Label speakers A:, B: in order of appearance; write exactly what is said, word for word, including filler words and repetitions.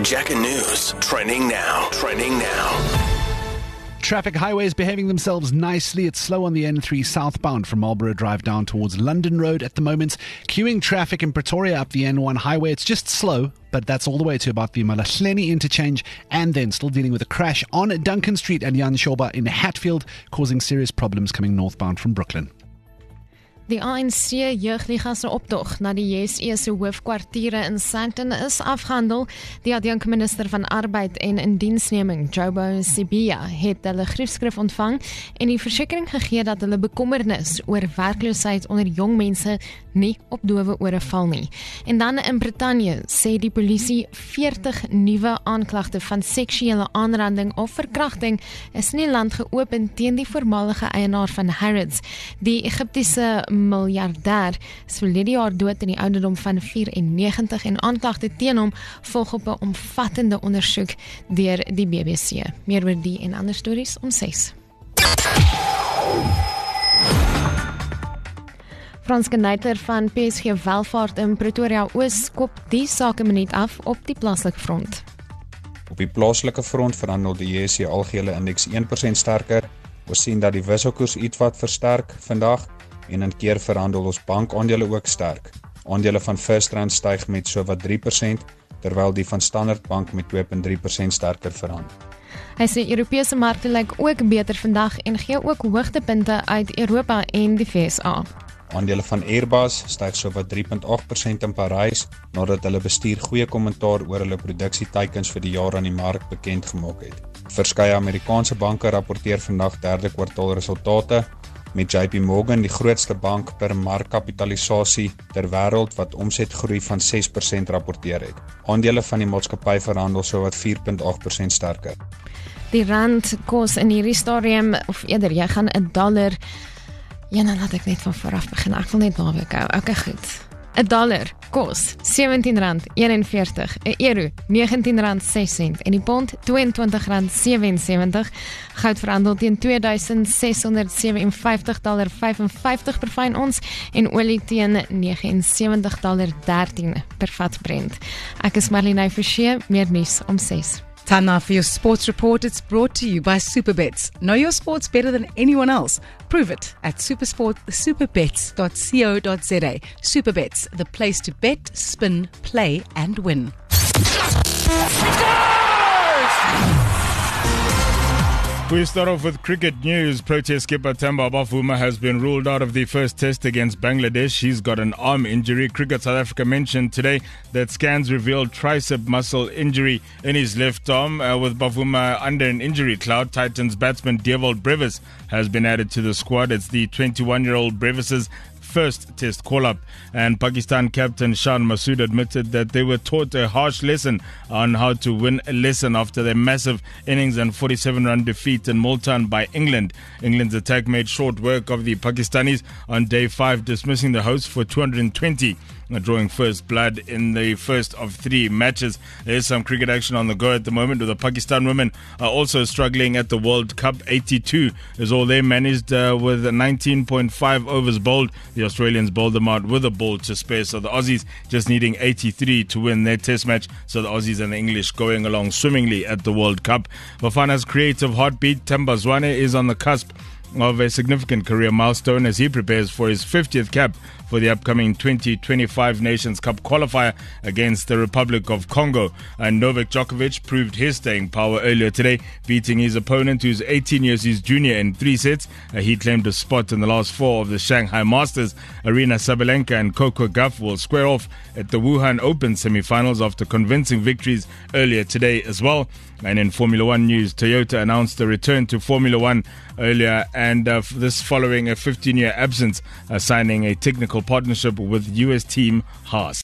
A: Jack and News. Trending now. Trending now.
B: Traffic highways behaving themselves nicely. It's slow on the N three southbound from Marlborough Drive down towards London Road at the moment. Queuing traffic in Pretoria up the N one highway. It's just slow, but that's all the way to about the Malahleni interchange, and then still dealing with a crash on Duncan Street and Jan Shoba in Hatfield, causing serious problems coming northbound from Brooklyn.
C: Die A N C Jeugliga se optog na die J S E se hoofkwartiere in Sandton is afgehandel. Die adjunkminister van Arbeid en Indiensneming, Jobo Sibia, het hulle griefskrif ontvang en die versekering gegee dat hulle bekommernis oor werkloosheid onder jong mense nie op dowe ore val nie. En dan in Brittanje sê die polisie veertig nuwe aanklagte van seksuele aanranding of verkrachting is in die land geopen teen die voormalige eienaar van Harrods. Die Egiptiese miljardêr is verlede jaar dood in die ouderdom van vyfennegentig en aanklagte teen hom volg op 'n omvattende ondersoek deur die B B C. Meer oor die en ander stories om ses. Frans Kneiter van P S G Welvaart in Pretoria Oos kop die sakeminuut af op die plaaslike front.
D: Op die plaaslike front verhandel die J S E algehele indeks een persent sterker. Ons sien dat die wisselkoers ietwat versterk vandag en in keer verhandel ons bankaandele ook sterk. Aandele van FirstRand styg met sowat drie persent, terwyl die van Standard Bank met twee komma drie persent sterker verhandel.
C: Hy sê Europese markte lyk ook beter vandag en gee ook hoogtepunte uit Europa en die V S A.
D: Aandele van Airbus styg sowat drie komma agt persent in Parys, nadat hulle bestuur goeie kommentaar oor hulle produksieteikens vir die jaar aan die mark bekend gemaak het. Verskeie Amerikaanse banke rapporteer vandag derde kwartaal resultate, met J P Morgan die grootste bank per markkapitalisasie ter wêreld wat omsetgroei van ses persent rapporteer het. Aandele van die maatskappy verhandel sowat vier komma agt persent sterker.
C: Die rand kos in hierdie stadium, of eerder, jy gaan 'n dollar. Ja, nou laat ek net van vooraf begin. Ek wil net naweek hou. Okay, goed. 'n dollar kos sewentien rand eenenveertig, 'n euro negentien rand ses sent en die pond tweeëntwintig rand sewensewentig. Goud verhandel teen twee duisend ses honderd vyf en vyftig dollar vyf en vyftig per fyn ons en olie teen nege en sewentig dollar dertien per vat Brent. Ek is Marlene Forsie, meer nuus om ses.
E: Time now for your sports report. It's brought to you by Superbets. Know your sports better than anyone else. Prove it at supersport superbets dot co dot za. Superbets, the place to bet, spin, play and win.
F: We start off with cricket news. Protea skipper Themba Bavuma has been ruled out of the first test against Bangladesh. He's got an arm injury. Cricket South Africa mentioned today that scans revealed tricep muscle injury in his left arm. Uh, with Bavuma under an injury cloud, Titans batsman Dewald Brevis has been added to the squad. It's the twenty-one-year-old Brevis's first test call-up, and Pakistan captain Shan Masood admitted that they were taught a harsh lesson on how to win a lesson after their massive innings and forty-seven run defeat in Multan by England. England's attack made short work of the Pakistanis on day five, dismissing the hosts for two hundred twenty, drawing first blood in the first of three matches. There's some cricket action on the go at the moment, with the Pakistan women are also struggling at the World Cup. eighty-two is all they managed uh, with nineteen point five overs bowled. The Australians bowled them out with a ball to spare, so the Aussies just needing eighty-three to win their test match. So the Aussies and the English going along swimmingly at the World Cup. Bafana's creative heartbeat, Themba Zwane, is on the cusp of a significant career milestone as he prepares for his fiftieth cap for the upcoming twenty twenty-five Nations Cup qualifier against the Republic of Congo. And Novak Djokovic proved his staying power earlier today, beating his opponent, who's eighteen years his junior, in three sets. Uh, he claimed a spot in the last four of the Shanghai Masters. Arina Sabalenka and Coco Gauff will square off at the Wuhan Open semi-finals after convincing victories earlier today as well. And in Formula One news, Toyota announced a return to Formula One earlier, and uh, this following a fifteen-year absence, uh, signing a technical partnership with U S team Haas.